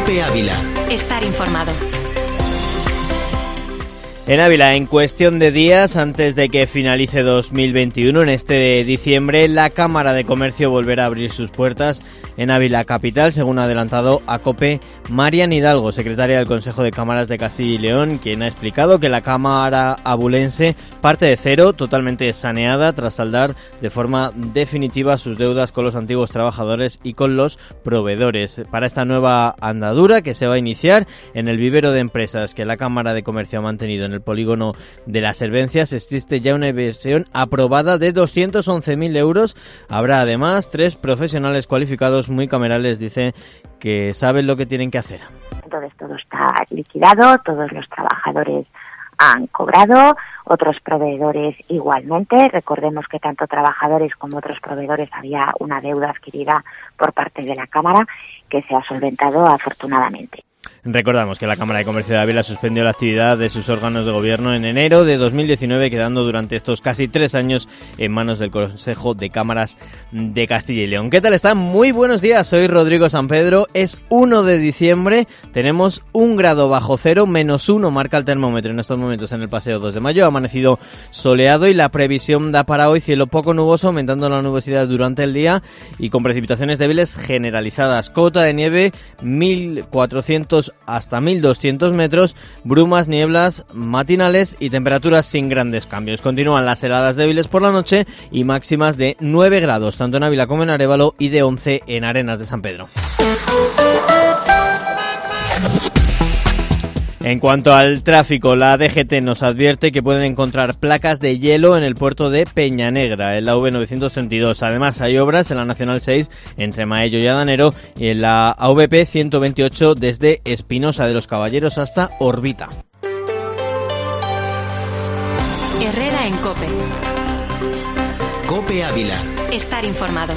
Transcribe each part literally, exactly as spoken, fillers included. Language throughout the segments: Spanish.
COPE Ávila. Estar informado. En Ávila, en cuestión de días, antes de que finalice dos mil veintiuno, en este diciembre, la Cámara de Comercio volverá a abrir sus puertas en Ávila capital, según ha adelantado a COPE Marian Hidalgo, secretaria del Consejo de Cámaras de Castilla y León, quien ha explicado que la Cámara abulense parte de cero, totalmente saneada, tras saldar de forma definitiva sus deudas con los antiguos trabajadores y con los proveedores. Para esta nueva andadura, que se va a iniciar en el vivero de empresas que la Cámara de Comercio ha mantenido en el polígono de las Servencias, existe ya una inversión aprobada de doscientos once mil euros. Habrá además tres profesionales cualificados muy camerales, dice, que saben lo que tienen que hacer. Entonces todo está liquidado, todos los trabajadores han cobrado, otros proveedores igualmente. Recordemos que tanto trabajadores como otros proveedores había una deuda adquirida por parte de la Cámara que se ha solventado afortunadamente. Recordamos que la Cámara de Comercio de Ávila suspendió la actividad de sus órganos de gobierno en enero de dos mil diecinueve, quedando durante estos casi tres años en manos del Consejo de Cámaras de Castilla y León. ¿Qué tal están? Muy buenos días, soy Rodrigo San Pedro, es uno de diciembre, tenemos un grado bajo cero, menos uno marca el termómetro en estos momentos en el Paseo dos de Mayo, ha amanecido soleado y la previsión da para hoy cielo poco nuboso, aumentando la nubosidad durante el día y con precipitaciones débiles generalizadas, cota de nieve mil cuatrocientos hasta mil doscientos metros, brumas, nieblas matinales y temperaturas sin grandes cambios. Continúan las heladas débiles por la noche y máximas de nueve grados, tanto en Ávila como en Arévalo, y de once en Arenas de San Pedro. En cuanto al tráfico, la D G T nos advierte que pueden encontrar placas de hielo en el puerto de Peñanegra, en la A V novecientos treinta y dos. Además, hay obras en la Nacional seis entre Maello y Adanero y en la A V P ciento veintiocho desde Espinosa de los Caballeros hasta Orbita. Herrera en COPE. COPE Ávila. Estar informado.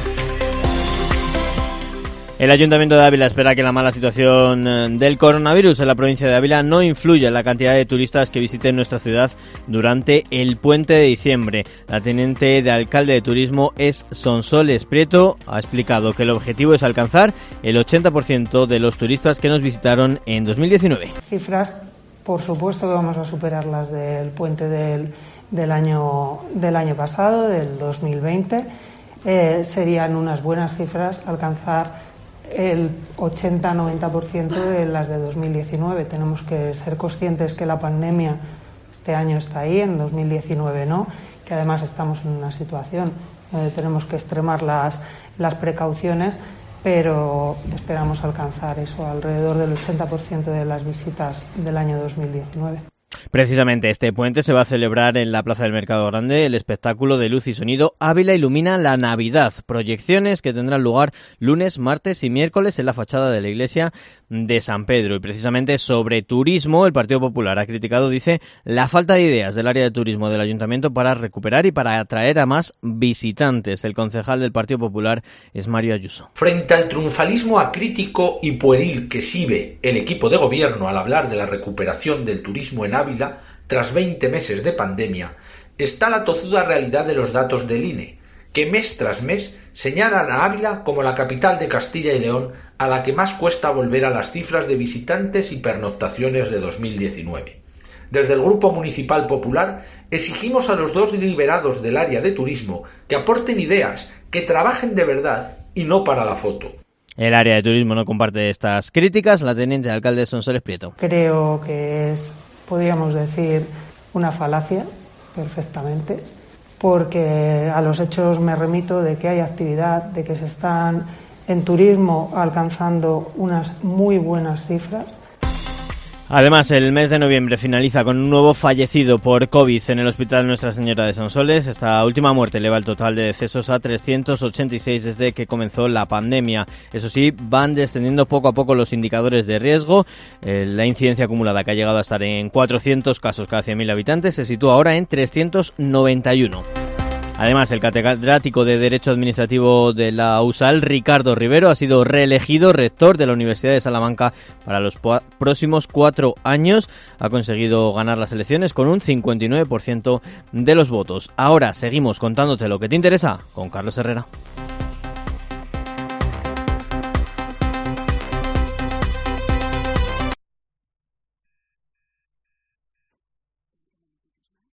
El Ayuntamiento de Ávila espera que la mala situación del coronavirus en la provincia de Ávila no influya en la cantidad de turistas que visiten nuestra ciudad durante el puente de diciembre. La teniente de alcalde de turismo es Sonsoles Prieto. Ha explicado que el objetivo es alcanzar el ochenta por ciento de los turistas que nos visitaron en dos mil diecinueve. Cifras, por supuesto que vamos a superar las del puente del, del, año, del año pasado, del dos mil veinte. Eh, serían unas buenas cifras alcanzar el ochenta a noventa por ciento de las de dos mil diecinueve. Tenemos que ser conscientes que la pandemia este año está ahí, en dos mil diecinueve no, que además estamos en una situación donde tenemos que extremar las, las precauciones, pero esperamos alcanzar eso, alrededor del ochenta por ciento de las visitas del año dos mil diecinueve. Precisamente este puente se va a celebrar en la Plaza del Mercado Grande el espectáculo de luz y sonido Ávila Ilumina la Navidad, proyecciones que tendrán lugar lunes, martes y miércoles en la fachada de la iglesia de San Pedro. Y precisamente sobre turismo, el Partido Popular ha criticado, dice, la falta de ideas del área de turismo del Ayuntamiento para recuperar y para atraer a más visitantes. El concejal del Partido Popular es Mario Ayuso. Frente al triunfalismo acrítico y pueril que exhibe el equipo de gobierno al hablar de la recuperación del turismo en Ávila, tras veinte meses de pandemia, está la tozuda realidad de los datos del I N E, que mes tras mes señalan a Ávila como la capital de Castilla y León a la que más cuesta volver a las cifras de visitantes y pernoctaciones de dos mil diecinueve. Desde el Grupo Municipal Popular exigimos a los dos liberados del área de turismo que aporten ideas, que trabajen de verdad y no para la foto. El área de turismo no comparte estas críticas. La teniente de alcalde Sonsoles Prieto. Creo que es, podríamos decir, una falacia, perfectamente, porque a los hechos me remito de que hay actividad, de que se están en turismo alcanzando unas muy buenas cifras. Además, el mes de noviembre finaliza con un nuevo fallecido por COVID en el Hospital Nuestra Señora de Sonsoles. Esta última muerte eleva el total de decesos a trescientos ochenta y seis desde que comenzó la pandemia. Eso sí, van descendiendo poco a poco los indicadores de riesgo. Eh, la incidencia acumulada, que ha llegado a estar en cuatrocientos casos cada cien mil habitantes, se sitúa ahora en trescientos noventa y uno. Además, el catedrático de Derecho Administrativo de la U S A L, Ricardo Rivero, ha sido reelegido rector de la Universidad de Salamanca para los po- próximos cuatro años. Ha conseguido ganar las elecciones con un cincuenta y nueve por ciento de los votos. Ahora seguimos contándote lo que te interesa con Carlos Herrera.